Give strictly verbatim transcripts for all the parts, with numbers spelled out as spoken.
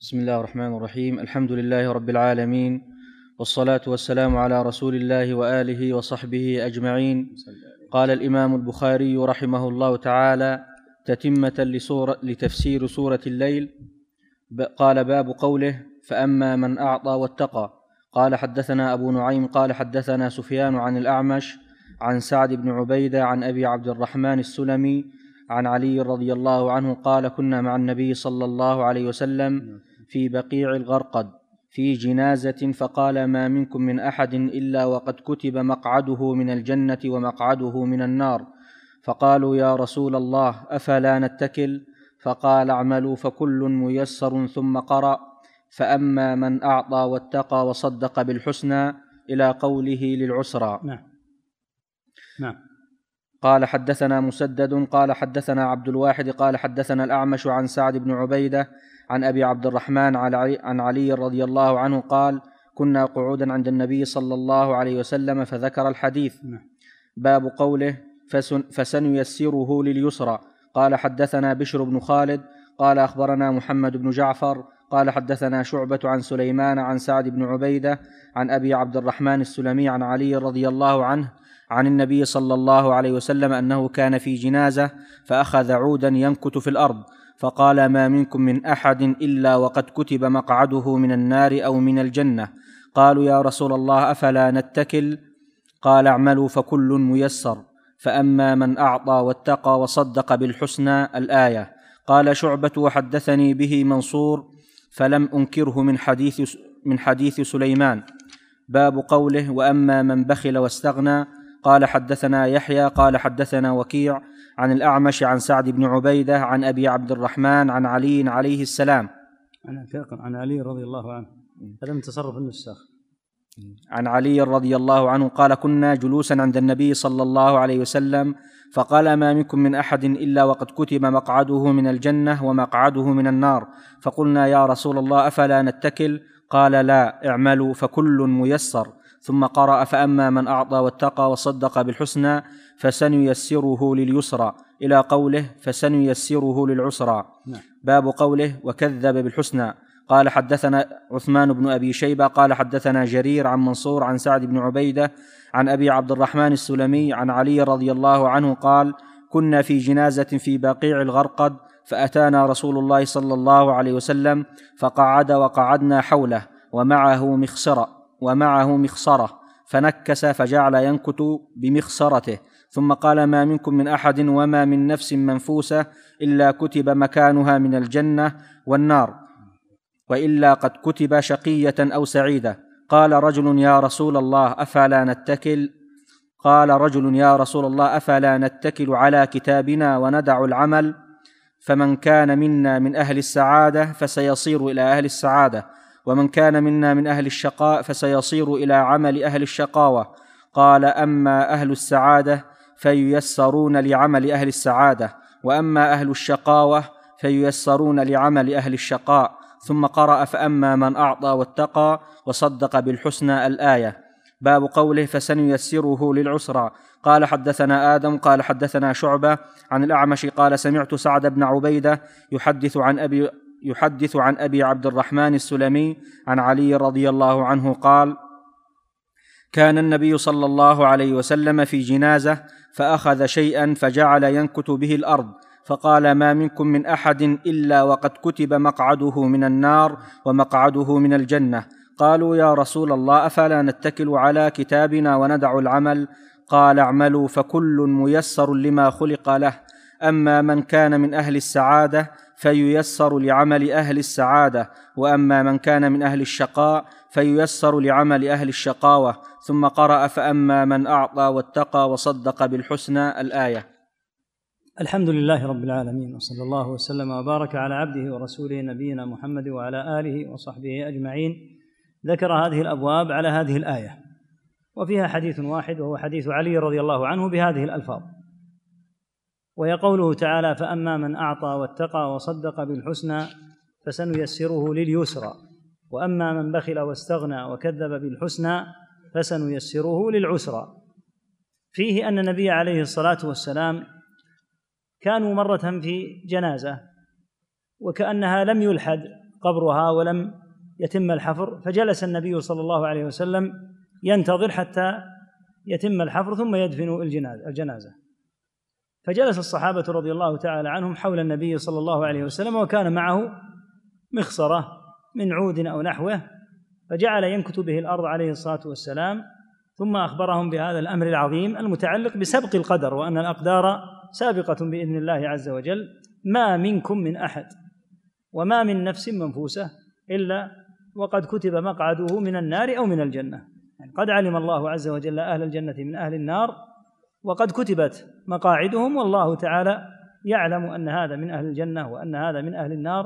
بسم الله الرحمن الرحيم. الحمد لله رب العالمين، والصلاة والسلام على رسول الله وآله وصحبه أجمعين. قال الإمام البخاري رحمه الله تعالى تتمة لسورة لتفسير سورة الليل، قال: باب قوله: فأما من أعطى واتقى. قال: حدثنا أبو نعيم قال حدثنا سفيان عن الأعمش عن سعد بن عبيدة عن أبي عبد الرحمن السلمي عن علي رضي الله عنه قال: كنا مع النبي صلى الله عليه وسلم في بقيع الغرقد في جنازة، فقال: ما منكم من أحد إلا وقد كتب مقعده من الجنة ومقعده من النار. فقالوا: يا رسول الله، أفلا نتكل؟ فقال: اعملوا فكل ميسر. ثم قرأ: فأما من أعطى واتقى وصدق بالحسنى إلى قوله للعسرى. نعم نعم قال: حدثنا مسدد قال حدثنا عبد الواحد قال حدثنا الأعمش عن سعد بن عبيدة عن أبي عبد الرحمن عن علي رضي الله عنه قال: كنا قعودا عند النبي صلى الله عليه وسلم فذكر الحديث. باب قوله: فسنيسره لليسرى. قال: حدثنا بشر بن خالد قال أخبرنا محمد بن جعفر قال حدثنا شعبة عن سليمان عن سعد بن عبيدة عن أبي عبد الرحمن السلمي عن علي رضي الله عنه عن النبي صلى الله عليه وسلم أنه كان في جنازة فأخذ عودا ينكت في الأرض، فقال: ما منكم من أحد إلا وقد كتب مقعده من النار أو من الجنة. قالوا: يا رسول الله، أفلا نتكل؟ قال: اعملوا فكل ميسر. فأما من أعطى واتقى وصدق بالحسنى. الآية. قال شعبة: وحدثني به منصور فلم أنكره من حديث, من حديث سليمان. باب قوله: وأما من بخل واستغنى. قال: حدثنا يحيى قال حدثنا وكيع عن الأعمش عن سعد بن عبيدة عن أبي عبد الرحمن عن علي عليه السلام عن علي رضي الله عنه. هذا من تصرف النساخ. عن علي رضي الله عنه قال: كنا جلوسا عند النبي صلى الله عليه وسلم فقال: ما منكم من أحد إلا وقد كتب مقعده من الجنة ومقعده من النار. فقلنا: يا رسول الله، أفلا نتكل؟ قال: لا، اعملوا فكل ميسر. ثم قرأ: فأما من أعطى واتقى وصدق بالحسنى فسنيسره لليسرى إلى قوله: فسنيسره للعسرى. باب قوله: وكذب بالحسنى. قال: حدثنا عثمان بن أبي شيبة قال حدثنا جرير عن منصور عن سعد بن عبيدة عن أبي عبد الرحمن السلمي عن علي رضي الله عنه قال: كنا في جنازة في بقيع الغرقد، فأتانا رسول الله صلى الله عليه وسلم فقعد وقعدنا حوله ومعه مخصرة ومعه مخصرة فنكس فجعل ينكت بمخصرته، ثم قال: ما منكم من أحد وما من نفس منفوسة إلا كتب مكانها من الجنة والنار، وإلا قد كتب شقية أو سعيدة. قال رجل: يا رسول الله، أفلا نتكل؟ قال رجل: يا رسول الله، أفلا نتكل على كتابنا وندع العمل؟ فمن كان منا من أهل السعادة فسيصير إلى أهل السعادة، ومن كان منا من أهل الشقاء فسيصير إلى عمل أهل الشقاوة. قال: أما أهل السعادة فييسرون لعمل أهل السعادة، وأما أهل الشقاوة فييسرون لعمل أهل الشقاء. ثم قرأ: فأما من أعطى واتقى وصدق بالحسنى. الآية. باب قوله: فسنيسره للعسرى. قال: حدثنا آدم قال حدثنا شعبة عن الأعمش قال: سمعت سعد بن عبيدة يحدث عن أبي يحدث عن أبي عبد الرحمن السلمي عن علي رضي الله عنه قال: كان النبي صلى الله عليه وسلم في جنازة فأخذ شيئا فجعل ينكت به الأرض، فقال: ما منكم من أحد إلا وقد كتب مقعده من النار ومقعده من الجنة. قالوا: يا رسول الله، أفلا نتكل على كتابنا وندع العمل؟ قال: اعملوا فكل ميسر لما خلق له. أما من كان من أهل السعادة فييسر لعمل أهل السعادة، وأما من كان من أهل الشقاء فييسر لعمل أهل الشقاوة. ثم قرأ: فأما من أعطى واتقى وصدق بالحسنى. الآية. الحمد لله رب العالمين، وصلى الله وسلم وبارك على عبده ورسوله نبينا محمد وعلى آله وصحبه أجمعين. ذكر هذه الأبواب على هذه الآية، وفيها حديث واحد وهو حديث علي رضي الله عنه بهذه الألفاظ، وهي قوله تعالى: فأما من أعطى واتقى وصدق بالحسنى فسنيسره لليسرى، وأما من بخل واستغنى وكذب بالحسنى فسنيسره للعسرى. فيه أن النبي عليه الصلاة والسلام كانوا مرة في جنازة وكأنها لم يلحد قبرها ولم يتم الحفر، فجلس النبي صلى الله عليه وسلم ينتظر حتى يتم الحفر ثم يدفن الجنازة. فجلس الصحابة رضي الله تعالى عنهم حول النبي صلى الله عليه وسلم، وكان معه مخصرة من عود أو نحوه، فجعل ينكت به الأرض عليه الصلاة والسلام، ثم أخبرهم بهذا الأمر العظيم المتعلق بسبق القدر، وأن الأقدار سابقة بإذن الله عز وجل. ما منكم من أحد وما من نفس منفوسة إلا وقد كتب مقعده من النار أو من الجنة، يعني قد علم الله عز وجل أهل الجنة من أهل النار، وقد كتبت مقاعدهم، والله تعالى يعلم أن هذا من أهل الجنة وأن هذا من أهل النار.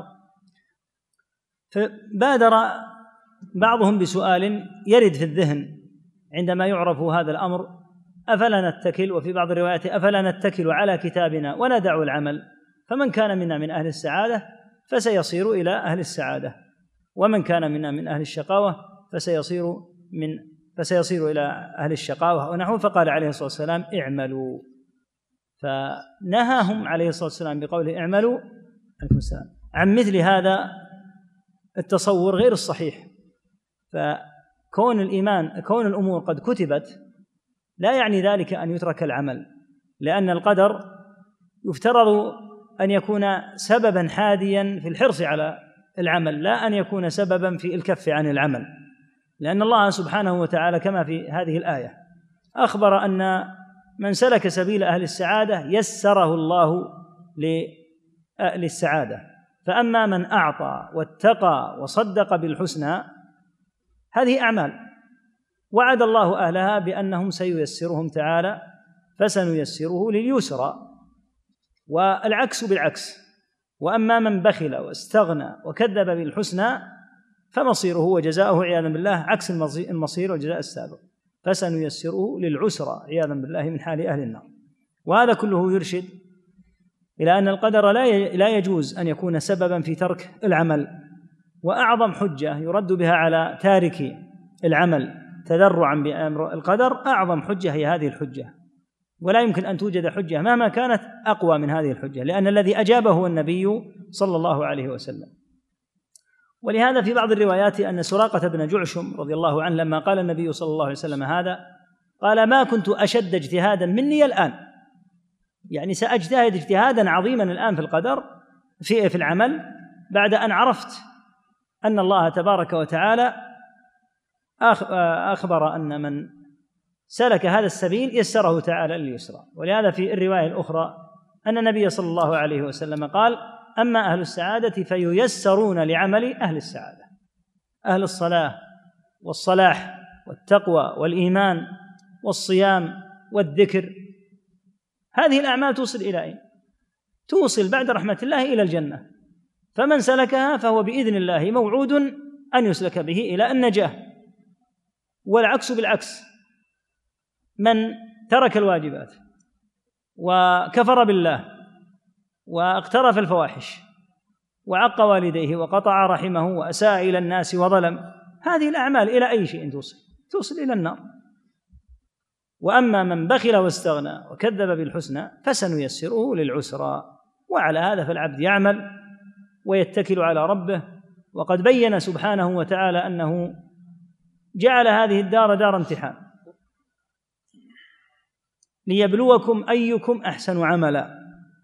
فبادر بعضهم بسؤال يرد في الذهن عندما يعرف هذا الأمر: أفلا نتكل، وفي بعض الروايات أفلا نتكل على كتابنا وندع العمل؟ فمن كان منا من أهل السعادة فسيصير إلى أهل السعادة، ومن كان منا من أهل الشقاوة فسيصير من فسيصير إلى أهل الشقاوة ونحو. فقال عليه الصلاة والسلام: اعملوا. فنهاهم عليه الصلاة والسلام بقوله اعملوا عن مثل هذا التصور غير الصحيح. فكون الإيمان كون الأمور قد كتبت لا يعني ذلك أن يترك العمل، لأن القدر يفترض أن يكون سببا حاديا في الحرص على العمل، لا أن يكون سببا في الكف عن العمل، لأن الله سبحانه وتعالى كما في هذه الآية أخبر أن من سلك سبيل أهل السعادة يسره الله لأهل السعادة. فأما من أعطى واتقى وصدق بالحسنى هذه أعمال وعد الله أهلها بأنهم سييسرهم تعالى، فسنيسره لليسرى، والعكس بالعكس. وأما من بخل واستغنى وكذب بالحسنى فمصيره وجزاؤه عياذا بالله عكس المصير والجزاء السابق، فسنيسره للعسرى عياذا بالله من حال أهل النار. وهذا كله يرشد إلى أن القدر لا يجوز أن يكون سببا في ترك العمل. وأعظم حجة يرد بها على تارك العمل تذرعا بأمر القدر، أعظم حجة هي هذه الحجة، ولا يمكن أن توجد حجة مهما كانت أقوى من هذه الحجة، لأن الذي أجابه هو النبي صلى الله عليه وسلم. ولهذا في بعض الروايات أن سراقة بن جعشم رضي الله عنه لما قال النبي صلى الله عليه وسلم هذا قال: ما كنت أشد اجتهادا مني الآن، يعني سأجتهد اجتهادا عظيما الآن في القدر في في العمل بعد أن عرفت أن الله تبارك وتعالى أخبر أن من سلك هذا السبيل يسره تعالى لليسرى. ولهذا في الرواية الأخرى أن النبي صلى الله عليه وسلم قال: أما أهل السعادة فييسرون لعمل أهل السعادة. أهل الصلاة والصلاح والتقوى والإيمان والصيام والذكر، هذه الأعمال توصل إلى أين؟ توصل بعد رحمة الله إلى الجنة، فمن سلكها فهو بإذن الله موعود أن يسلك به إلى النجاة. والعكس بالعكس، من ترك الواجبات وكفر بالله واقترف الفواحش وعق والديه وقطع رحمه وأساء إلى الناس وظلم، هذه الأعمال إلى أي شيء توصل؟ توصل إلى النار. وأما من بخل واستغنى وكذب بالحسنى فسنيسره للعسرى. وعلى هذا فالعبد يعمل ويتكل على ربه. وقد بين سبحانه وتعالى أنه جعل هذه الدار دار امتحان ليبلوكم أيكم أحسن عملا.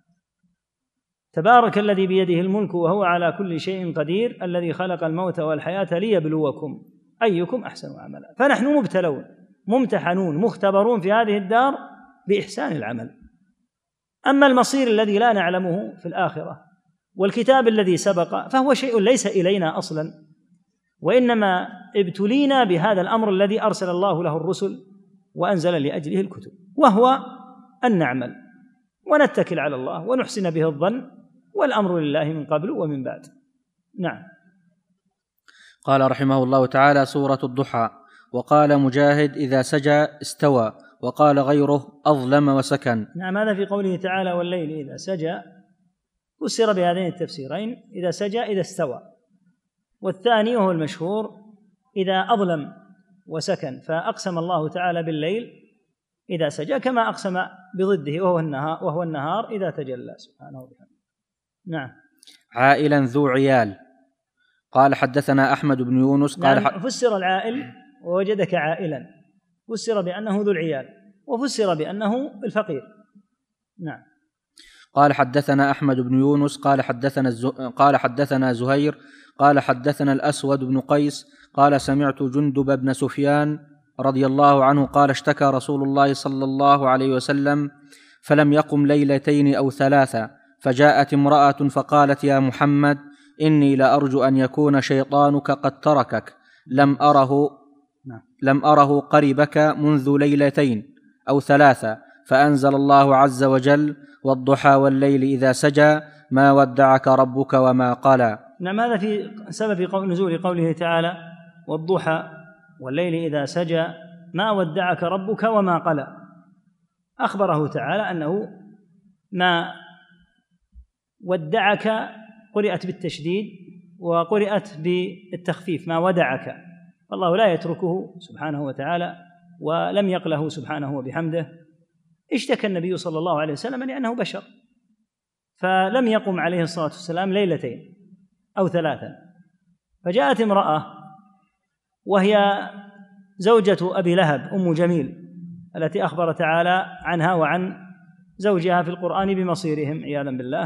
تبارك الذي بيده الملك وهو على كل شيء قدير، الذي خلق الموت والحياة ليبلوكم أيكم أحسن عملا. فنحن مبتلون ممتحنون مختبرون في هذه الدار بإحسان العمل. أما المصير الذي لا نعلمه في الآخرة والكتاب الذي سبق فهو شيء ليس إلينا أصلا، وإنما ابتلينا بهذا الأمر الذي أرسل الله له الرسل وأنزل لأجله الكتب، وهو أن نعمل ونتكل على الله ونحسن به الظن، والأمر لله من قبل ومن بعد. نعم. قال رحمه الله تعالى: سورة الضحى. وقال مجاهد: إذا سجى استوى، وقال غيره: أظلم وسكن. نعم، هذا في قوله تعالى: والليل إذا سجى، فسر بهذين التفسيرين: إذا سجى إذا استوى، والثاني وهو المشهور إذا أظلم وسكن، فأقسم الله تعالى بالليل إذا سجى كما أقسم بضده وهو النهار, وهو النهار إذا تجلى سبحانه وتعالى. نعم. عائلا ذو عيال. قال حدثنا أحمد بن يونس قال نعم. فسر العائل ووجدك عائلا، فسر بأنه ذو العيال، وفسر بأنه الفقير. نعم. قال حدثنا أحمد بن يونس قال حدثنا الز... قال حدثنا زهير قال حدثنا الأسود بن قيس قال سمعت جندب بن سفيان رضي الله عنه قال اشتكى رسول الله صلى الله عليه وسلم فلم يقم ليلتين أو ثلاثة، فجاءت امرأة فقالت يا محمد إني لأرجو أن يكون شيطانك قد تركك، لم أره لم أره قربك منذ ليلتين أو ثلاثة، فأنزل الله عز وجل والضحى والليل إذا سجى ما ودعك ربك وما قلى. نعم. هذا في سبب قول نزول قوله تعالى والضحى والليل إذا سجى ما ودعك ربك وما قلى. أخبره تعالى أنه ما ودعك قرئت بالتشديد وقرئت بالتخفيف ما ودعك، فالله لا يتركه سبحانه وتعالى ولم يقله سبحانه وبحمده. اشتكى النبي صلى الله عليه وسلم لأنه بشر، فلم يقم عليه الصلاة والسلام ليلتين أو ثلاثا، فجاءت امرأة وهي زوجة أبي لهب أم جميل التي أخبر تعالى عنها وعن زوجها في القرآن بمصيرهم عياذا بالله،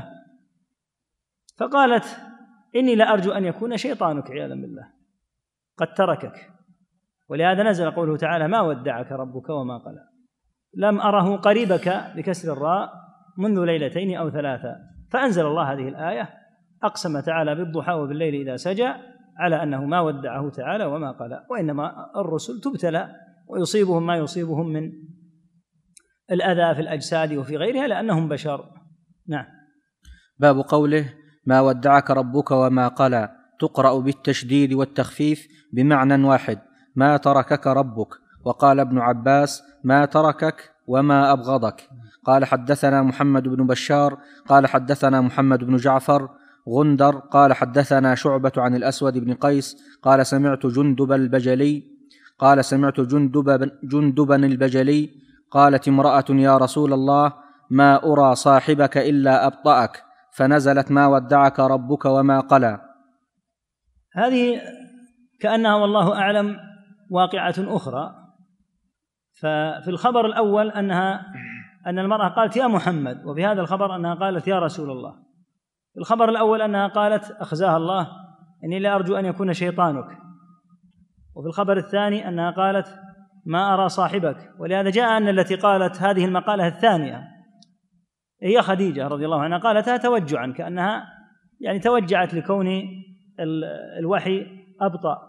فقالت إني لأرجو أن يكون شيطانك عياذا بالله قد تركك، ولهذا نزل قوله تعالى ما ودعك ربك وما قلى. لم أره قريبك بكسر الراء منذ ليلتين أو ثلاثة، فأنزل الله هذه الآية أقسم تعالى بالضحى وبالليل إذا سجى على أنه ما ودعه تعالى وما قلى، وإنما الرسل تبتلى ويصيبهم ما يصيبهم من الأذى في الأجساد وفي غيرها لأنهم بشر. نعم. باب قوله ما ودعك ربك وما قلى، تقرأ بالتشديد والتخفيف بمعنى واحد، ما تركك ربك. وقال ابن عباس ما تركك وما أبغضك. قال حدثنا محمد بن بشار قال حدثنا محمد بن جعفر غندر قال حدثنا شعبة عن الأسود بن قيس قال سمعت جندب البجلي قال سمعت جندب جندبا البجلي قالت امرأة يا رسول الله ما أرى صاحبك إلا أبطأك، فنزلت ما ودعك ربك وما قلى. هذه كأنها والله أعلم واقعة أخرى. ففي الخبر الأول أنها أن المرأة قالت يا محمد، وفي هذا الخبر أنها قالت يا رسول الله. في الخبر الأول أنها قالت أخزاها الله إني لا أرجو أن يكون شيطانك، وفي الخبر الثاني أنها قالت ما أرى صاحبك. ولهذا جاء أن التي قالت هذه المقالة الثانية هي خديجة رضي الله عنها، قالتها توجعا كأنها يعني توجعت لكون الوحي أبطأ،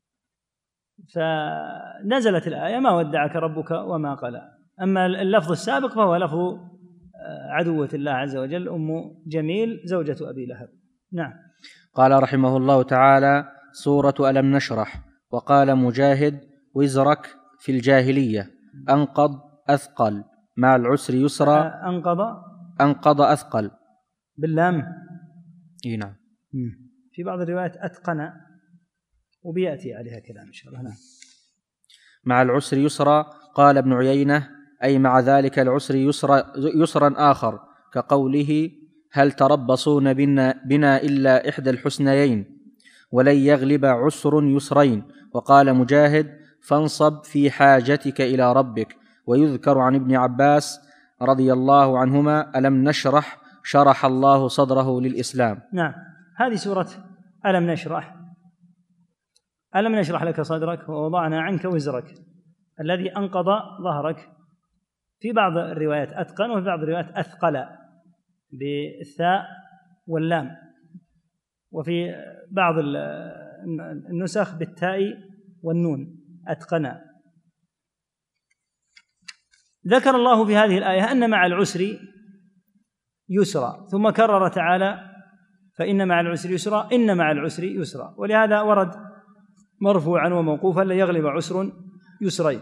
فنزلت الآية ما ودعك ربك وما قلى. أما اللفظ السابق فهو لفظ عدوة الله عز وجل أم جميل زوجة أبي لهب. نعم. قال رحمه الله تعالى سورة ألم نشرح. وقال مجاهد وزرك في الجاهلية أنقض أثقل مع العسر يسرا. أنقض أنقض أثقل باللام. إيه نعم. في بعض الروايات أتقن وبيأتي عليها كلام إن شاء الله. نعم. مع العسر يسرا. قال ابن عيينة أي مع ذلك العسر يسرا, يسرا آخر كقوله هل تربصون بنا, بنا إلا إحدى الحسنيين ولن يغلب عسر يسرين. وقال مجاهد فانصب في حاجتك إلى ربك. ويذكر عن ابن عباس رضي الله عنهما ألم نشرح شرح الله صدره للإسلام. نعم. هذه سورة ألم نشرح. ألم نشرح لك صدرك ووضعنا عنك وزرك الذي أنقض ظهرك. في بعض الروايات أتقن وفي بعض الروايات أثقل بالثاء واللام، وفي بعض النسخ بالتاء والنون أتقن. ذكر الله في هذه الآية أن مع العسر يسرا، ثم كرر تعالى فإن مع العسر يسرا إن مع العسر يسرا، ولهذا ورد مرفوعا وموقوفا لا يغلب عسر يسرين.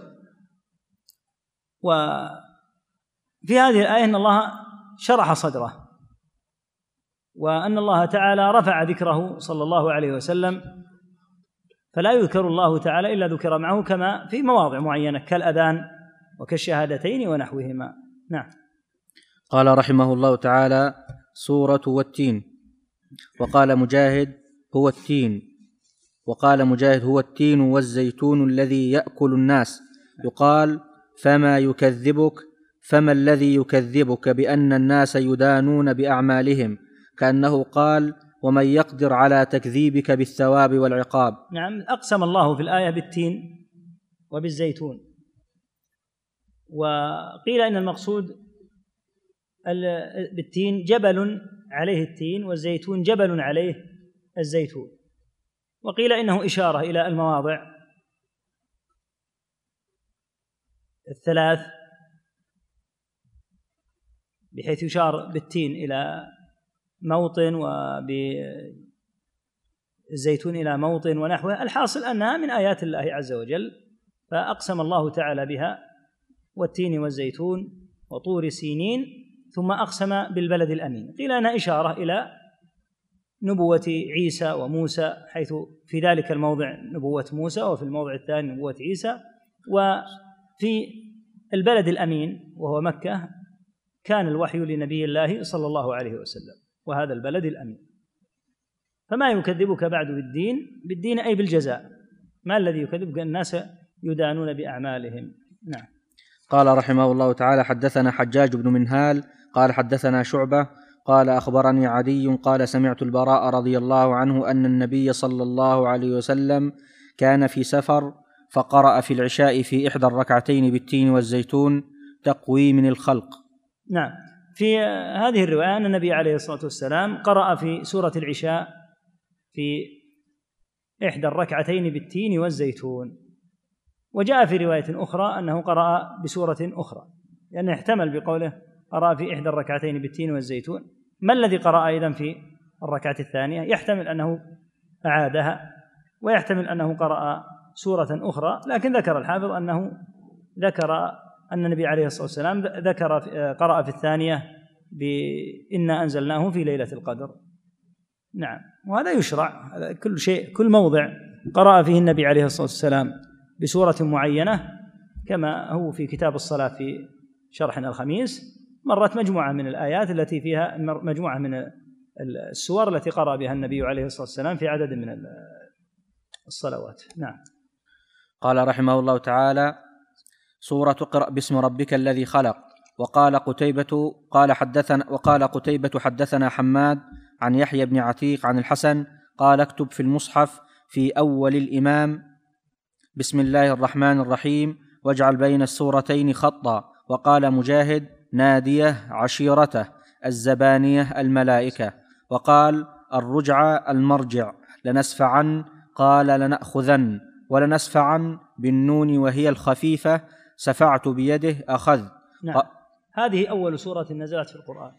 وفي هذه الآية أن الله شرح صدره، وأن الله تعالى رفع ذكره صلى الله عليه وسلم، فلا يذكر الله تعالى إلا ذكر معه كما في مواضع معينة كالأذان وكالشهادتين ونحوهما. نعم. قال رحمه الله تعالى سورة والتين. وقال مجاهد هو التين وقال مجاهد: هو التين والزيتون الذي يأكل الناس. يقال: فما يكذبك فما الذي يكذبك بأن الناس يدانون بأعمالهم، كأنه قال: ومن يقدر على تكذيبك بالثواب والعقاب. نعم، أقسم الله في الآية بالتين وبالزيتون، وقيل إن المقصود بالتين جبل عليه التين، والزيتون جبل عليه الزيتون، وقيل إنه إشارة إلى المواضع الثلاث، بحيث يشار بالتين إلى موطن وبالزيتون إلى موطن ونحوه. الحاصل أنها من آيات الله عز وجل، فأقسم الله تعالى بها: والتين والزيتون وطور سينين، ثم أقسم بالبلد الأمين. قيل أنها إشارة إلى نبوة عيسى وموسى، حيث في ذلك الموضع نبوة موسى وفي الموضع الثاني نبوة عيسى. وفي البلد الأمين وهو مكة كان الوحي لنبي الله صلى الله عليه وسلم، وهذا البلد الأمين. فما يكذبك بعد بالدين، بالدين أي بالجزاء. ما الذي يكذبك؟ الناس يدانون بأعمالهم. نعم. قال رحمه الله تعالى: حدثنا حجاج بن منهال قال حدثنا شعبة قال أخبرني عدي قال سمعت البراء رضي الله عنه أن النبي صلى الله عليه وسلم كان في سفر فقرأ في العشاء في إحدى الركعتين بالتين والزيتون تقوي من الخلق. نعم، في هذه الرواية أن النبي عليه الصلاة والسلام قرأ في سورة العشاء في إحدى الركعتين بالتين والزيتون، وجاء في رواية أخرى أنه قرأ بسورة أخرى، لأنه احتمل بقوله قرأ في إحدى الركعتين بالتين والزيتون. ما الذي قرأ أيضا في الركعة الثانية؟ يحتمل أنه أعادها، ويحتمل أنه قرأ سورة أخرى، لكن ذكر الحافظ أنه ذكر أن النبي عليه الصلاة والسلام ذكر قرأ في الثانية بإنا أنزلناه في ليلة القدر. نعم، وهذا يشرع، كل شيء كل موضع قرأ فيه النبي عليه الصلاة والسلام بسورة معينة، كما هو في كتاب الصلاة في شرحنا الخميس مرت مجموعة من الآيات التي فيها مجموعة من السور التي قرأ بها النبي عليه الصلاة والسلام في عدد من الصلوات. نعم. قال رحمه الله تعالى: سورة اقرأ باسم ربك الذي خلق. وقال قتيبة قال حدثنا وقال قتيبة حدثنا حماد عن يحيى بن عتيق عن الحسن قال: اكتب في المصحف في أول الإمام بسم الله الرحمن الرحيم واجعل بين السورتين خطا. وقال مجاهد: نادية عشيرته، الزبانية الملائكة. وقال: الرجع المرجع، لنسفعن قال لنأخذن، ولنسفعن بالنون وهي الخفيفة، سفعت بيده أخذ. نعم. ق... هذه أول سورة نزلت في القرآن،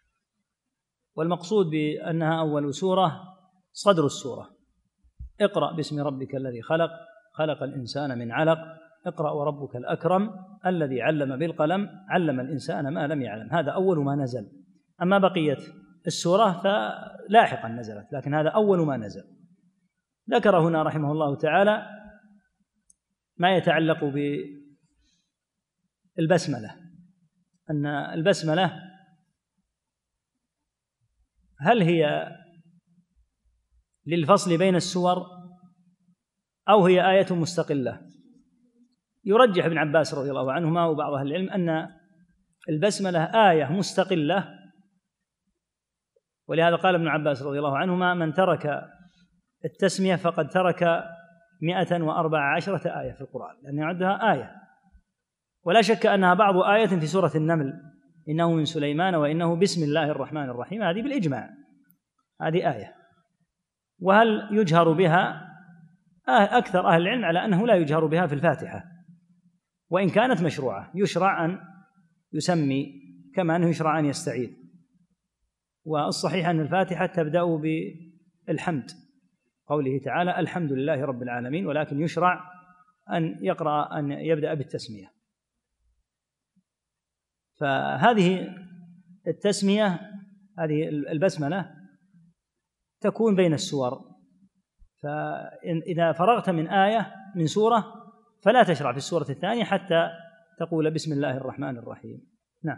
والمقصود بأنها أول سورة صدر السورة: اقرأ باسم ربك الذي خلق، خلق الإنسان من علق، اقرأ وربك الأكرم الذي علم بالقلم، علم الإنسان ما لم يعلم. هذا أول ما نزل. أما بقية السورة فلاحقا نزلت، لكن هذا أول ما نزل. ذكر هنا رحمه الله تعالى ما يتعلق بالبسملة، أن البسملة هل هي للفصل بين السور أو هي آية مستقلة؟ يرجح ابن عباس رضي الله عنهما وبعض أهل العلم أن البسملة آية مستقلة، ولهذا قال ابن عباس رضي الله عنهما: من ترك التسمية فقد ترك مئة وأربع عشرة آية في القرآن، لأن يعدها آية. ولا شك أنها بعض آية في سورة النمل: إنه من سليمان وإنه بسم الله الرحمن الرحيم، هذه بالإجماع هذه آية. وهل يجهر بها؟ أكثر أهل العلم على أنه لا يجهر بها في الفاتحة، وإن كانت مشروعة. يشرع أن يسمي كما أنه يشرع أن يستعيذ، والصحيح أن الفاتحة تبدأ بالحمد، قوله تعالى: الحمد لله رب العالمين، ولكن يشرع أن يقرأ أن يبدأ بالتسمية. فهذه التسمية، هذه البسملة، تكون بين السور. فإذا فرغت من آية من سورة فلا تشرع في السورة الثانية حتى تقول بسم الله الرحمن الرحيم. نعم.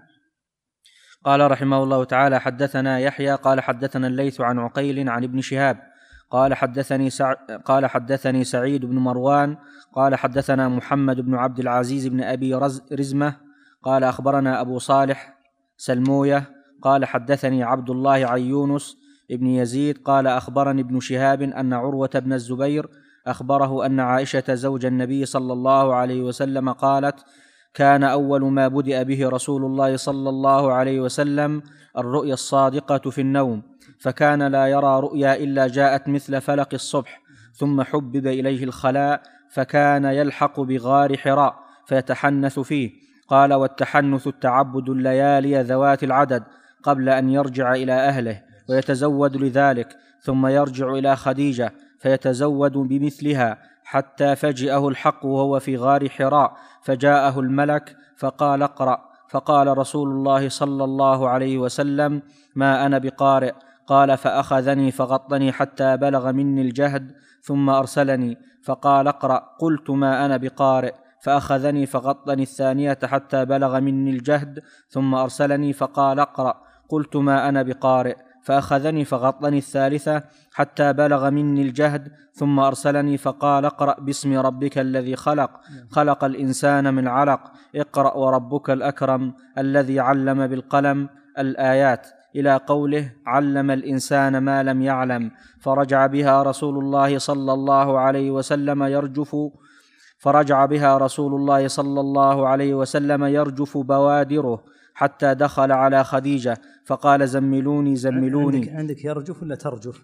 قال رحمه الله تعالى: حدثنا يحيى قال حدثنا الليث عن عقيل عن ابن شهاب قال حدثني سع... قال حدثني سعيد بن مروان قال حدثنا محمد بن عبد العزيز بن أبي رز... رزمة قال أخبرنا أبو صالح سلموية قال حدثني عبد الله عن يونس ابن يزيد قال أخبرني ابن شهاب أن عروة بن الزبير أخبره أن عائشة زوج النبي صلى الله عليه وسلم قالت: كان أول ما بدأ به رسول الله صلى الله عليه وسلم الرؤيا الصادقة في النوم، فكان لا يرى رؤيا إلا جاءت مثل فلق الصبح، ثم حبب إليه الخلاء فكان يلحق بغار حراء فيتحنث فيه. قال: والتحنث التعبد الليالي ذوات العدد قبل أن يرجع إلى أهله ويتزود لذلك، ثم يرجع إلى خديجة فيتزود بمثلها، حتى فجئه الحق وهو في غار حراء، فجاءه الملك فقال: اقرأ. فقال رسول الله صلى الله عليه وسلم: ما أنا بقارئ. قال: فأخذني فغطني حتى بلغ مني الجهد، ثم أرسلني فقال: اقرأ. قلت: ما أنا بقارئ. فأخذني فغطني الثانية حتى بلغ مني الجهد، ثم أرسلني فقال: اقرأ. قلت: ما أنا بقارئ. فأخذني فغطني الثالثة حتى بلغ مني الجهد، ثم أرسلني فقال: اقرأ باسم ربك الذي خلق خلق الإنسان من علق اقرأ وربك الأكرم الذي علم بالقلم، الآيات إلى قوله: علم الإنسان ما لم يعلم. فرجع بها رسول الله صلى الله عليه وسلم يرجف فرجع بها رسول الله صلى الله عليه وسلم يرجف بوادره حتى دخل على خديجة فقال: زملوني زملوني. عندك, عندك يرجف ولا ترجف؟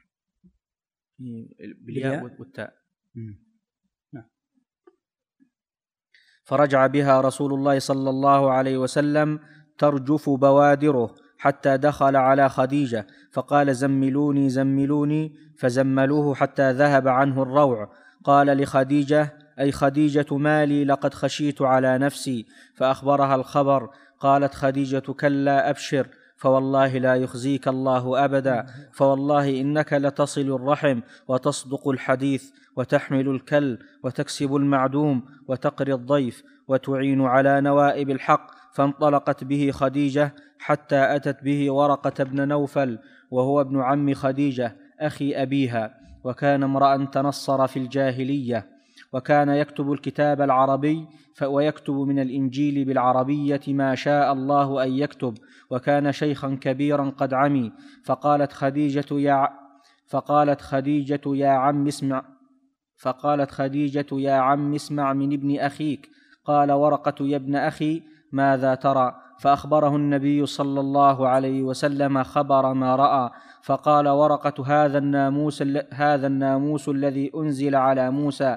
بالياء والتاء. فرجع بها رسول الله صلى الله عليه وسلم ترجف بوادره حتى دخل على خديجة فقال: زملوني زملوني. فزملوه حتى ذهب عنه الروع. قال لخديجة: أي خديجة مالي، لقد خشيت على نفسي. فأخبرها الخبر. قالت خديجة: كلا أبشر، فوالله لا يخزيك الله أبدا، فوالله إنك لتصل الرحم وتصدق الحديث وتحمل الكل وتكسب المعدوم وتقري الضيف وتعين على نوائب الحق. فانطلقت به خديجة حتى أتت به ورقة بن نوفل، وهو ابن عم خديجة أخي أبيها، وكان امرأ تنصر في الجاهلية، وكان يكتب الكتاب العربي ويكتب من الإنجيل بالعربية ما شاء الله أن يكتب، وكان شيخا كبيرا قد عمي. فقالت خديجة يا فقالت خديجة يا عم اسمع فقالت خديجة يا عم اسمع من ابن أخيك. قال ورقة: يا ابن أخي، ماذا ترى؟ فأخبره النبي صلى الله عليه وسلم خبر ما رأى. فقال ورقة: هذا الناموس, هذا الناموس الذي أنزل على موسى،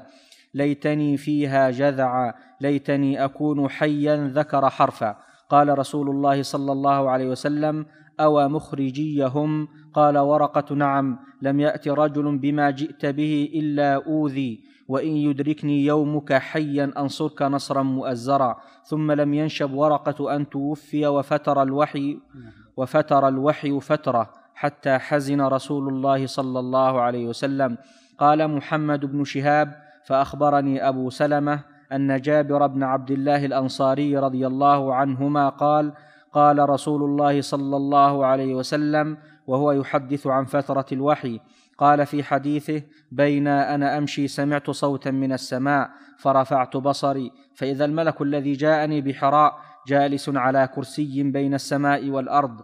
ليتني فيها جذعا، ليتني أكون حيا ذكر حرفا. قال رسول الله صلى الله عليه وسلم: أو مخرجيهم؟ قال ورقة: نعم، لم يأت رجل بما جئت به إلا أوذي، وإن يدركني يومك حيا أنصرك نصرا مؤزرا. ثم لم ينشب ورقة أن توفي وفتر الوحي وفتر الوحي فترة حتى حزن رسول الله صلى الله عليه وسلم. قال محمد بن شهاب: فأخبرني أبو سلمة أن جابر بن عبد الله الأنصاري رضي الله عنهما قال: قال رسول الله صلى الله عليه وسلم وهو يحدث عن فترة الوحي، قال في حديثه: بين أنا أمشي سمعت صوتا من السماء فرفعت بصري، فإذا الملك الذي جاءني بحراء جالس على كرسي بين السماء والأرض،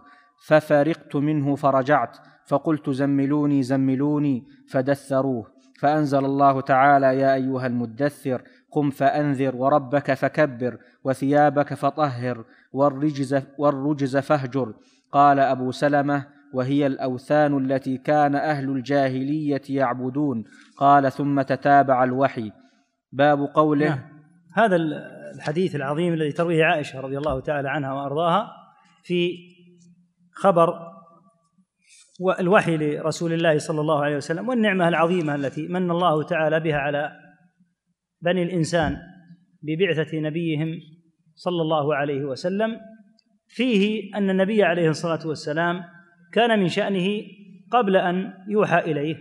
ففرقت منه فرجعت، فقلت: زملوني زملوني، فدثروه. فأنزل الله تعالى: يا أيها المدثر قم فأنذر وربك فكبر وثيابك فطهر والرجز, والرجز فاهجر. قال أبو سلمة: وهي الأوثان التي كان أهل الجاهلية يعبدون. قال: ثم تتابع الوحي. باب قوله. نعم. هذا الحديث العظيم الذي ترويه عائشة رضي الله تعالى عنها وأرضاها في خبر والوحي لرسول الله صلى الله عليه وسلم، والنعمة العظيمة التي من الله تعالى بها على بني الإنسان ببعثة نبيهم صلى الله عليه وسلم، فيه أن النبي عليه الصلاة والسلام كان من شأنه قبل أن يوحى إليه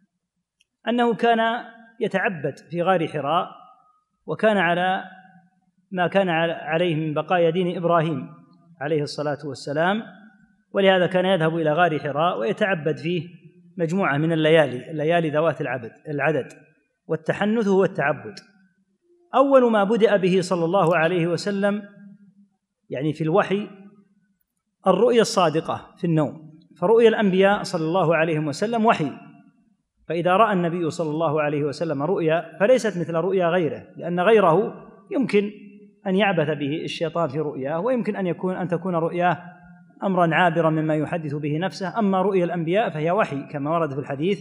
أنه كان يتعبد في غار حراء، وكان على ما كان عليه من بقايا دين إبراهيم عليه الصلاة والسلام، ولهذا كان يذهب إلى غار حراء ويتعبد فيه مجموعة من الليالي الليالي ذوات العبد العدد، والتحنث هو التعبد. أول ما بدأ به صلى الله عليه وسلم يعني في الوحي الرؤيا الصادقة في النوم، فرؤيا الأنبياء صلى الله عليه وسلم وحي، فإذا رأى النبي صلى الله عليه وسلم رؤيا فليست مثل رؤيا غيره، لأن غيره يمكن أن يعبث به الشيطان في رؤياه، ويمكن أن يكون أن تكون رؤياه أمرا عابرا مما يحدث به نفسه. أما رؤيا الأنبياء فهي وحي كما ورد في الحديث،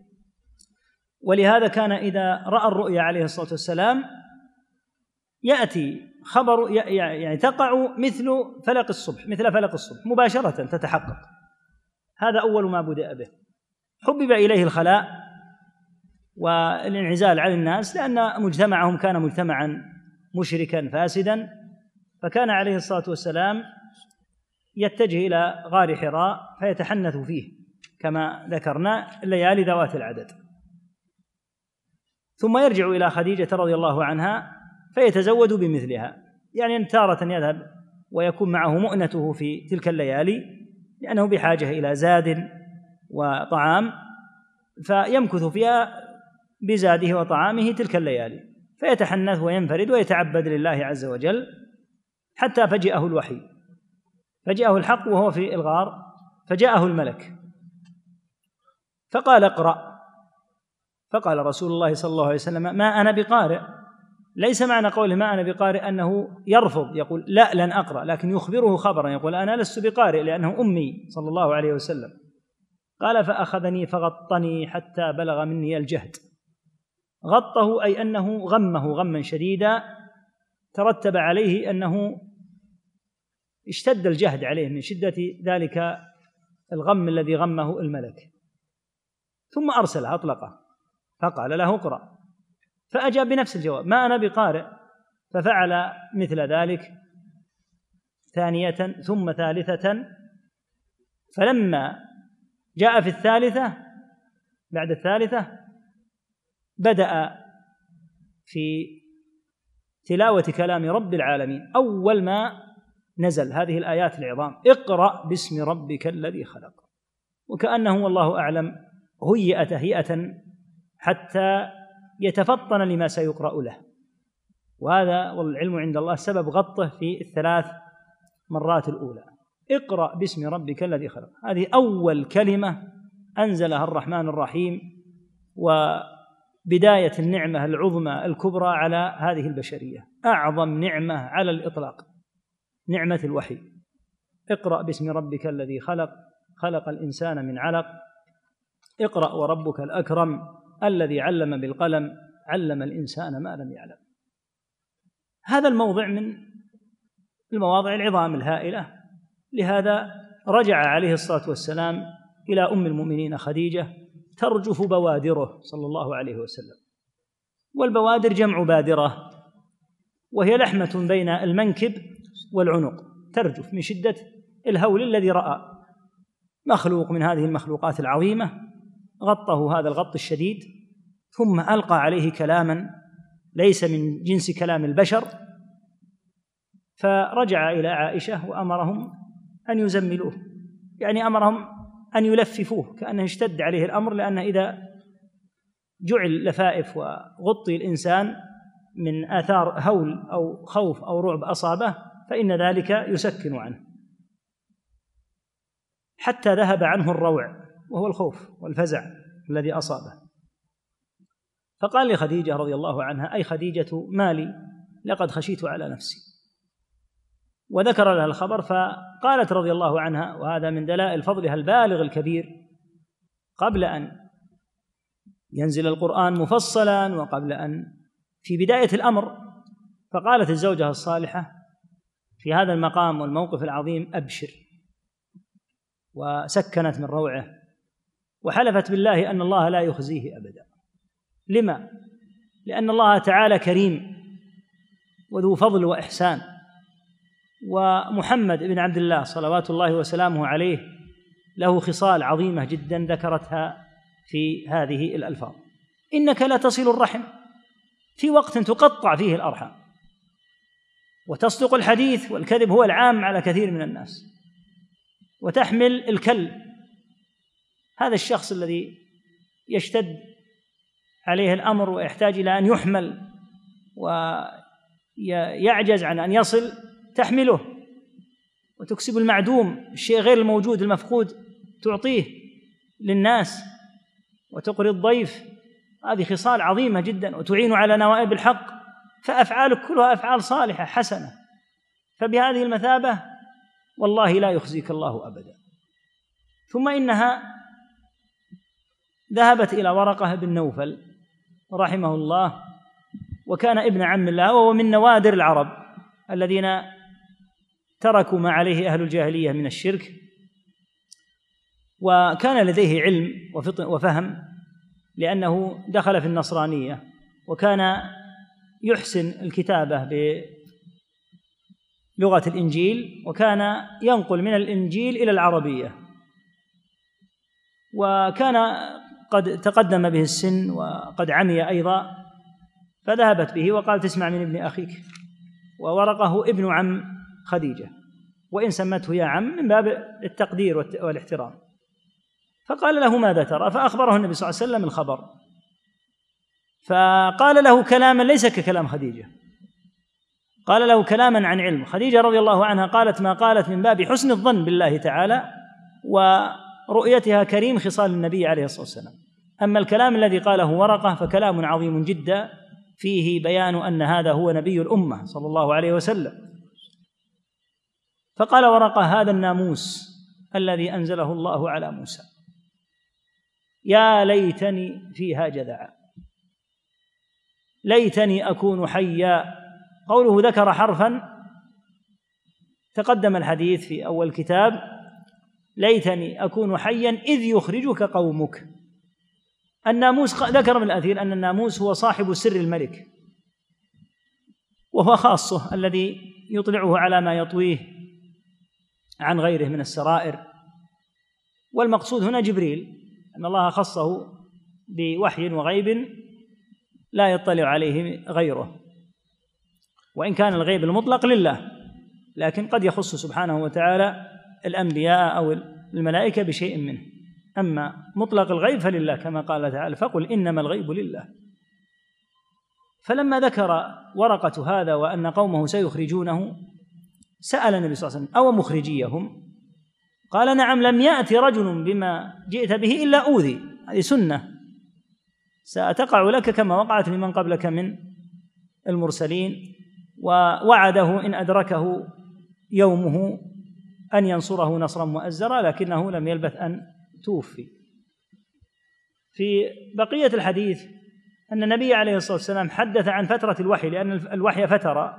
ولهذا كان إذا رأى الرؤيا عليه الصلاة والسلام يأتي خبر يعني تقع مثل فلق الصبح مثل فلق الصبح مباشرة تتحقق. هذا أول ما بدأ به. حبب إليه الخلاء والانعزال عن الناس، لأن مجتمعهم كان مجتمعا مشركا فاسدا، فكان عليه الصلاة والسلام يتجه إلى غار حراء فيتحنث فيه كما ذكرنا الليالي ذوات العدد، ثم يرجع إلى خديجة رضي الله عنها فيتزود بمثلها، يعني تارة يذهب ويكون معه مؤنته في تلك الليالي لأنه بحاجة إلى زاد وطعام، فيمكث فيها بزاده وطعامه تلك الليالي، فيتحنث وينفرد ويتعبد لله عز وجل حتى فجأه الوحي، فجاءه الحق وهو في الغار، فجاءه الملك فقال اقرأ، فقال رسول الله صلى الله عليه وسلم ما أنا بقارئ. ليس معنى قوله ما أنا بقارئ أنه يرفض يقول لا لن أقرأ، لكن يخبره خبرا يقول أنا لست بقارئ لأنه أمي صلى الله عليه وسلم. قال فأخذني فغطني حتى بلغ مني الجهد. غطه أي أنه غمه غما شديدا ترتب عليه أنه اشتد الجهد عليه من شدة ذلك الغم الذي غمه الملك، ثم أرسله أطلقه فقال له اقرأ، فأجاب بنفس الجواب ما أنا بقارئ، ففعل مثل ذلك ثانية ثم ثالثة، فلما جاء في الثالثة بعد الثالثة بدأ في تلاوة كلام رب العالمين. أول ما نزل هذه الآيات العظام اقرأ باسم ربك الذي خلق، وكأنه والله أعلم هيئ تهيئة حتى يتفطن لما سيقرأ له، وهذا والعلم عند الله سبب غطه في الثلاث مرات الأولى. اقرأ باسم ربك الذي خلق، هذه أول كلمة أنزلها الرحمن الرحيم، وبداية النعمة العظمى الكبرى على هذه البشرية، أعظم نعمة على الإطلاق نعمة الوحي. اقرأ باسم ربك الذي خلق، خلق الإنسان من علق، اقرأ وربك الأكرم الذي علم بالقلم، علم الإنسان ما لم يعلم. هذا الموضع من المواضع العظام الهائلة، لهذا رجع عليه الصلاة والسلام إلى أم المؤمنين خديجة ترجف بوادره صلى الله عليه وسلم. والبوادر جمع بادرة، وهي لحمة بين المنكب والعنق ترجف من شدة الهول الذي رأى مخلوق من هذه المخلوقات العظيمة، غطه هذا الغط الشديد، ثم ألقى عليه كلاما ليس من جنس كلام البشر، فرجع إلى عائشة وأمرهم أن يزملوه، يعني أمرهم أن يلففوه، كأنه اشتد عليه الأمر، لأنه إذا جعل لفائف وغطي الإنسان من آثار هول أو خوف أو رعب أصابه فإن ذلك يسكن عنه، حتى ذهب عنه الروع وهو الخوف والفزع الذي أصابه. فقال لخديجة رضي الله عنها أي خديجة ما لي لقد خشيت على نفسي، وذكر لها الخبر، فقالت رضي الله عنها، وهذا من دلائل فضلها البالغ الكبير، قبل أن ينزل القرآن مفصلا وقبل أن في بداية الأمر، فقالت الزوجة الصالحة في هذا المقام والموقف العظيم أبشر، وسكنت من روعه، وحلفت بالله أن الله لا يخزيه أبدا. لما؟ لأن الله تعالى كريم وذو فضل وإحسان، ومحمد بن عبد الله صلوات الله وسلامه عليه له خصال عظيمة جدا ذكرتها في هذه الألفاظ: إنك لا تصل الرحم في وقت تقطع فيه الأرحام، وتصدق الحديث، والكذب هو العام على كثير من الناس، وتحمل الكل هذا الشخص الذي يشتد عليه الأمر ويحتاج إلى أن يحمل ويعجز عن أن يصل، تحمله وتكسب المعدوم، الشيء غير الموجود المفقود تعطيه للناس، وتقري الضيف. هذه خصال عظيمة جدا، وتعين على نوائب الحق، فأفعالك كلها أفعال صالحة حسنة. فبهذه المثابة والله لا يخزيك الله أبدا. ثم إنها ذهبت إلى ورقة بن نوفل رحمه الله، وكان ابن عم الله، وهو من نوادر العرب الذين تركوا ما عليه أهل الجاهلية من الشرك، وكان لديه علم وفهم لأنه دخل في النصرانية، وكان يحسن الكتابة بلغة الإنجيل، وكان ينقل من الإنجيل إلى العربية، وكان قد تقدم به السن وقد عمي أيضا، فذهبت به وقالت اسمع من ابن أخيك. وورقه ابن عم خديجة، وإن سمته يا عم من باب التقدير والاحترام. فقال له ماذا ترى؟ فأخبره النبي صلى الله عليه وسلم الخبر، فقال له كلاما ليس ككلام خديجة، قال له كلاما عن علم. خديجة رضي الله عنها قالت ما قالت من باب حسن الظن بالله تعالى ورؤيتها كريم خصال النبي عليه الصلاة والسلام. أما الكلام الذي قاله ورقة فكلام عظيم جدا فيه بيان أن هذا هو نبي الأمة صلى الله عليه وسلم. فقال ورقة هذا الناموس الذي أنزله الله على موسى، يا ليتني فيها جذعا، ليتني أكون حيا. قوله ذكر حرفا تقدم الحديث في أول كتاب، ليتني أكون حيا إذ يخرجك قومك. الناموس ذكر من الأثير أن الناموس هو صاحب سر الملك، وهو خاصه الذي يطلعه على ما يطويه عن غيره من السرائر. والمقصود هنا جبريل، أن الله خصه بوحي وغيب لا يطلع عليه غيره، وإن كان الغيب المطلق لله، لكن قد يخص سبحانه وتعالى الأنبياء أو الملائكة بشيء منه. أما مطلق الغيب فلله، كما قال تعالى فقل إنما الغيب لله. فلما ذكر ورقة هذا وأن قومه سيخرجونه، سأل النبي صلى الله عليه وسلم أو مخرجيهم؟ قال نعم، لم يأتي رجل بما جئت به إلا أوذي، هذه سنة ستقع لك كما وقعت لمن قبلك من المرسلين. ووعده إن أدركه يومه أن ينصره نصرا مؤزرا، لكنه لم يلبث أن توفي. في بقية الحديث أن النبي عليه الصلاة والسلام حدث عن فترة الوحي، لأن الوحي فتر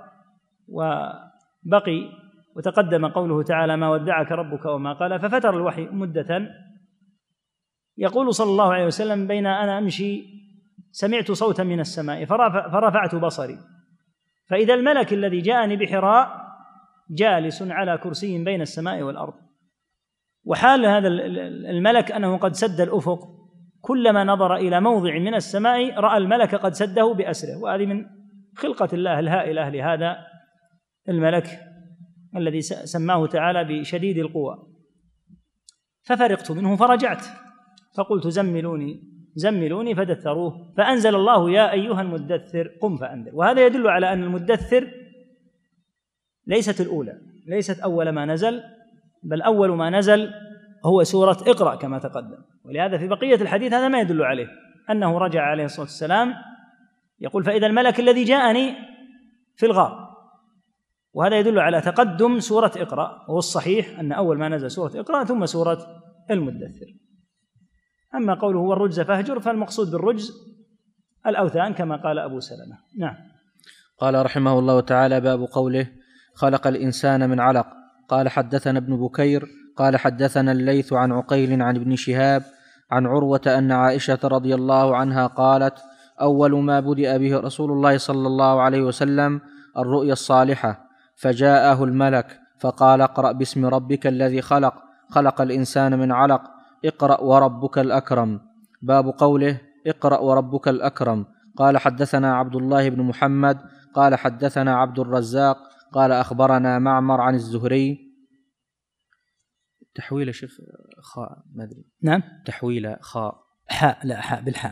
وبقي، وتقدم قوله تعالى ما ودعك ربك وما قال، ففتر الوحي مدة. يقول صلى الله عليه وسلم بين أنا أمشي سمعت صوتا من السماء فرفعت بصري، فإذا الملك الذي جاءني بحراء جالس على كرسي بين السماء والأرض. وحال هذا الملك أنه قد سد الأفق، كلما نظر إلى موضع من السماء رأى الملك قد سده بأسره. وهذه من خلقة الله الهائلة لهذا الملك الذي سماه تعالى بشديد القوى. ففرقت منه فرجعت فقلت زملوني زملوني فدثروه، فأنزل الله يا أيها المدثر قم فأنذر. وهذا يدل على أن المدثر ليست الأولى، ليست أول ما نزل، بل أول ما نزل هو سورة اقرأ كما تقدم. ولهذا في بقية الحديث هذا ما يدل عليه، أنه رجع عليه الصلاة والسلام يقول فإذا الملك الذي جاءني في الغار، وهذا يدل على تقدم سورة اقرأ. وهو الصحيح أن أول ما نزل سورة اقرأ ثم سورة المدثر. أما قوله هو الرجز فاهجر، فالمقصود بالرجز الأوثان كما قال أبو سلمة. نعم. قال رحمه الله تعالى باب قوله خلق الإنسان من علق. قال حدثنا ابن بكير قال حدثنا الليث عن عقيل عن ابن شهاب عن عروة أن عائشة رضي الله عنها قالت أول ما بدأ به رسول الله صلى الله عليه وسلم الرؤيا الصالحة، فجاءه الملك فقال اقرأ باسم ربك الذي خلق خلق الإنسان من علق اقرأ وربك الأكرم. باب قوله اقرأ وربك الأكرم. قال حدثنا عبد الله بن محمد قال حدثنا عبد الرزاق قال أخبرنا معمر عن الزهري. تحويل شيخ خاء ما أدري. نعم تحويل خاء حاء، لا حاء بالحاء.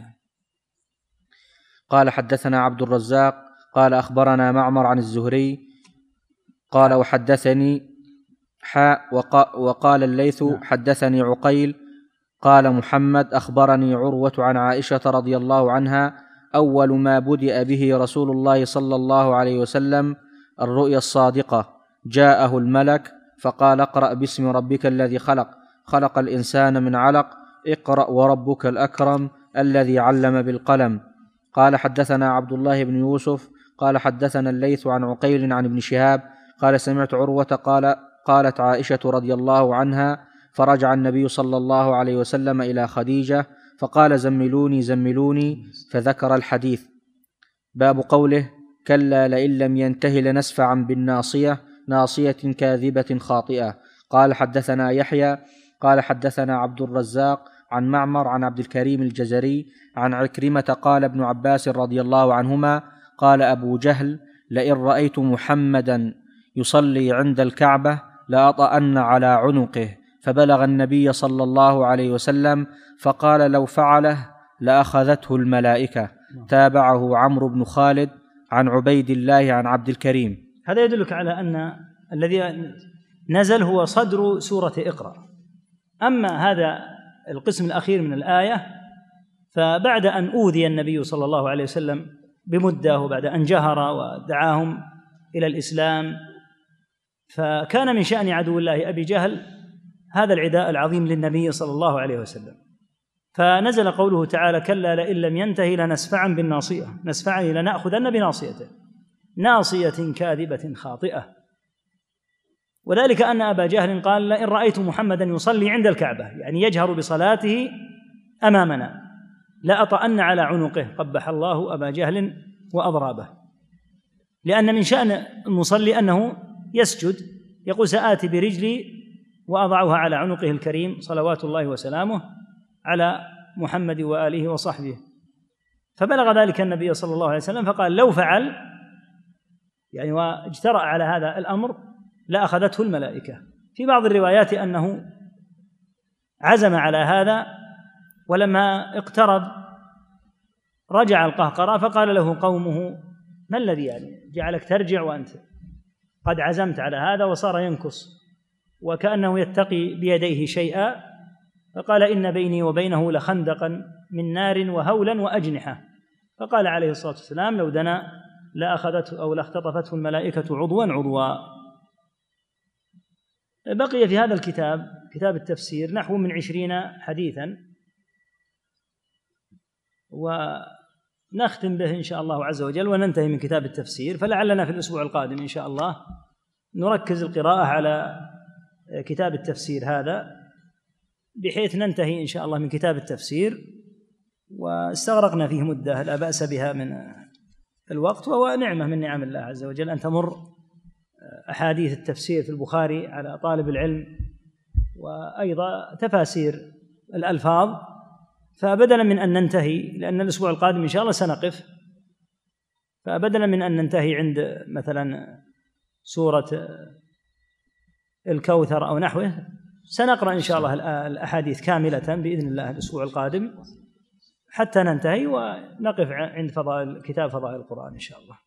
قال حدثنا عبد الرزاق قال أخبرنا معمر عن الزهري قال حاء. وحدثني حاء وقا وقال الليث نعم. حدثني عقيل قال محمد أخبرني عروة عن عائشة رضي الله عنها أول ما بدأ به رسول الله صلى الله عليه وسلم الرؤيا الصادقة، جاءه الملك فقال اقرأ باسم ربك الذي خلق خلق الإنسان من علق اقرأ وربك الأكرم الذي علم بالقلم. قال حدثنا عبد الله بن يوسف قال حدثنا الليث عن عقيل عن ابن شهاب قال سمعت عروة قال قالت عائشة رضي الله عنها فرجع النبي صلى الله عليه وسلم إلى خديجة فقال زملوني زملوني فذكر الحديث. باب قوله كلا لئن لم ينته لنسفعا بالناصية ناصية كاذبة خاطئة. قال حدثنا يحيى قال حدثنا عبد الرزاق عن معمر عن عبد الكريم الجزري عن عكرمة قال ابن عباس رضي الله عنهما قال أبو جهل لئن رأيت محمدا يصلي عند الكعبة لأطأن على عنقه، فبلغ النبي صلى الله عليه وسلم فقال لو فعله لأخذته الملائكة. تابعه عمرو بن خالد عن عبيد الله عن عبد الكريم. هذا يدلك على أن الذي نزل هو صدر سورة اقرأ. أما هذا القسم الأخير من الآية فبعد أن أوذي النبي صلى الله عليه وسلم بمدة وبعد أن جهر ودعاهم إلى الإسلام، فكان من شأن عدو الله أبي جهل هذا العداء العظيم للنبي صلى الله عليه وسلم، فنزل قوله تعالى كلا لئن لم ينتهي لنسفعا بالناصية، نسفعا لنأخذن بناصيته، ناصية كاذبة خاطئة. وذلك أن أبا جهل قال لئن رأيت محمدا يصلي عند الكعبة يعني يجهر بصلاته أمامنا لأطأن على عنقه، قبح الله أبا جهل وأضرابه، لأن من شأن المصلي أنه يسجد يقول سآتي برجلي وأضعها على عنقه الكريم صلوات الله وسلامه على محمد وآله وصحبه. فبلغ ذلك النبي صلى الله عليه وسلم فقال لو فعل يعني واجترأ على هذا الأمر لأخذته الملائكة. في بعض الروايات أنه عزم على هذا، ولما اقترب رجع القهقرى فقال له قومه ما الذي يعني جعلك ترجع وأنت قد عزمت على هذا؟ وصار ينكص وكأنه يتقي بيديه شيئا، فقال إن بيني وبينه لخندقا من نار وهولا وأجنحة. فقال عليه الصلاة والسلام لو دنا لأخذته أو لاختطفته الملائكة عضوا عضوا. بقي في هذا الكتاب كتاب التفسير نحو من عشرين حديثا، ونختم به إن شاء الله عز وجل وننتهي من كتاب التفسير. فلعلنا في الأسبوع القادم إن شاء الله نركز القراءة على كتاب التفسير هذا بحيث ننتهي إن شاء الله من كتاب التفسير، واستغرقنا فيه مدة لا بأس بها من الوقت، وهو نعمة من نعم الله عز وجل أن تمر أحاديث التفسير في البخاري على طالب العلم، وأيضا تفاسير الألفاظ. فبدلا من أن ننتهي، لأن الأسبوع القادم إن شاء الله سنقف، فبدلا من أن ننتهي عند مثلا سورة الكوثر أو نحوه سنقرأ إن شاء الله الأحاديث كاملة بإذن الله الأسبوع القادم حتى ننتهي ونقف عند فضائل كتاب فضائل القرآن إن شاء الله.